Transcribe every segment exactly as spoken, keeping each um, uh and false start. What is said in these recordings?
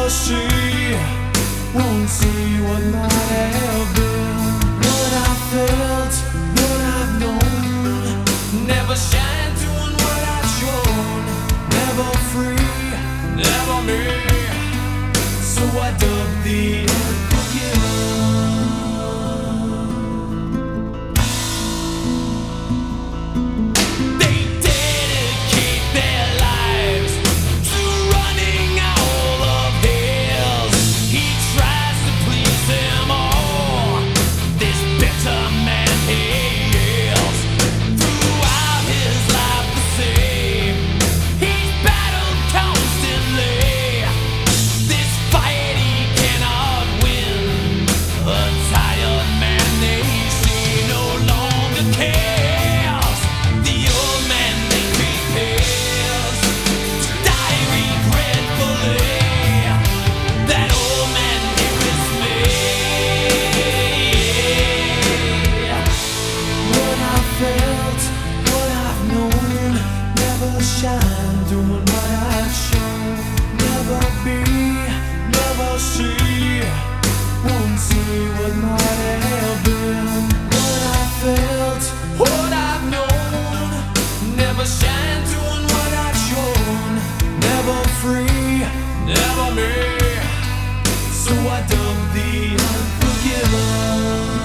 never see, won't see what might have been. What I felt, what I've known, never shine doing what I've shown. Never free, never me, so I dug the unforgiven. Shine, doing what I've shown. Never be, never see, won't see what might have been. What I felt, what I've known, never shine, doing what I've shown. Never free, never me, so I dug the unforgiven.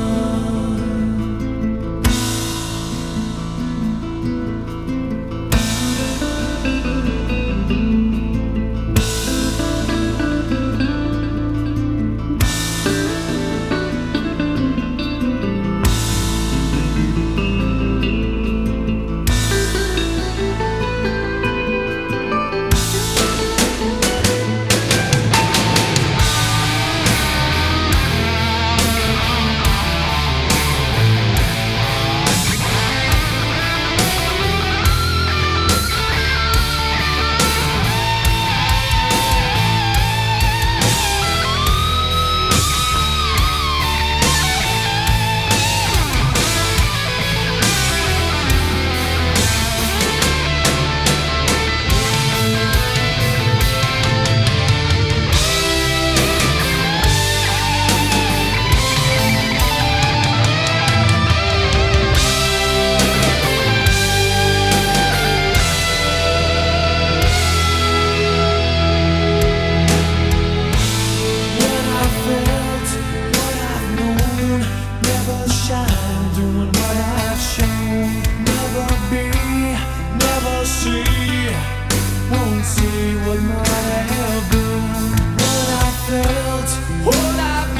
Won't see what might have been. What I felt, what I've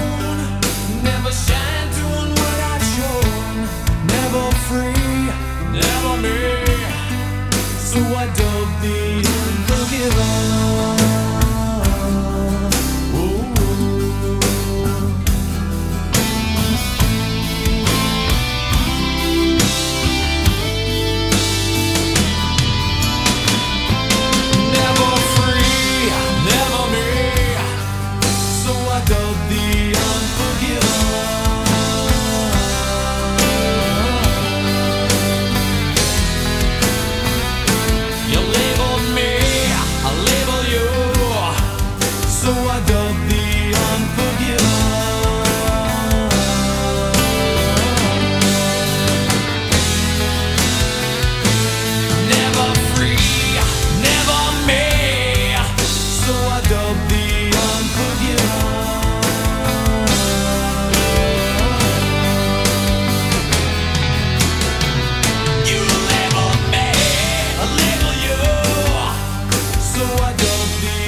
known, never shine doing what I've shown. Never free, never me, so I dug the unforgiven. So I don't